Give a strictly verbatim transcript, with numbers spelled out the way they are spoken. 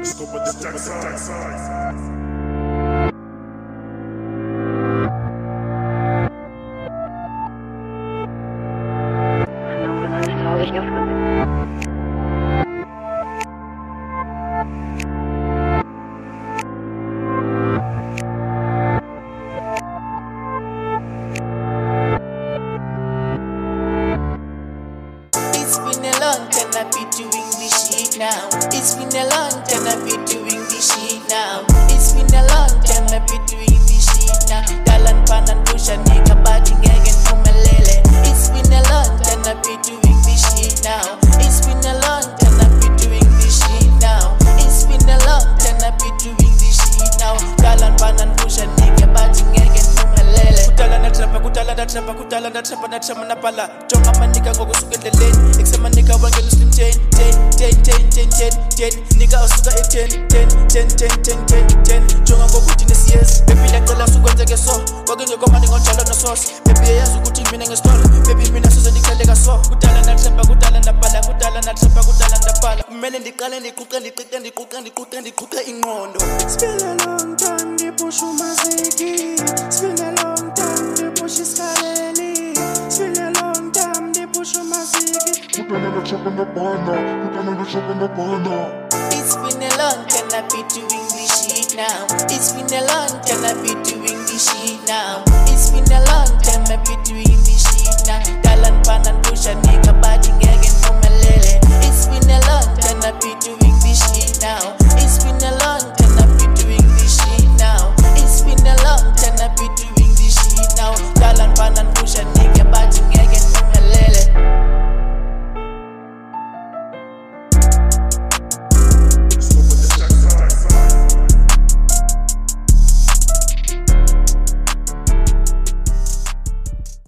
Scope with the jack size. It's been a long time I've been doing this shit now. It's been a long time I've been doing this shit now. It's been a long time I've been doing this shit now. Dalan panan pusha nigga badi ngegen kumelele. It's been a long time I've been doing this shit now. It's been a long time I've been doing this shit now. It's been a long time I've been doing this shit now. Dalan panan pusha nigga badi ngegen kumelele. Kutala na trapa, kutala na trapa, kutala na trapa na trapa na pala. Jonga manika ngoku sukeleleni. Exema nigga wangela slim ten, ten, ten, ten, ten, ten, ten. Nigga usuka e ten, ten, ten, ten, ten, ten, ten. Jonga ngoku dine CS. Baby lacela sukwenzeke so. Kwake ngekoma ningonjalo no sauce. Baby yazi ukuthi mina ngestory. Baby mina soze ndikhaleka so. Kudala na trapa, kudala na pala, kudala na trapa, kudala na pala. Kumele ndiqale ndiquqa ndiqiqe ndiquqa ndiquqa ndiquqa ingqondo. It's been a long time, they push umaziki. It's been a long time, they push iskaleli. It's been a long time, they push umaziki. Kutala na chapa na bana, kutala na chapa na bana. It's been a long time I've been doing this shit now. It's been a long time I've been doing this shit now. It's been a long time I've been doing this shit now. Dalan panan pusha nigga badi ngegen kumelele. It's been a long time I've been doing this shit now.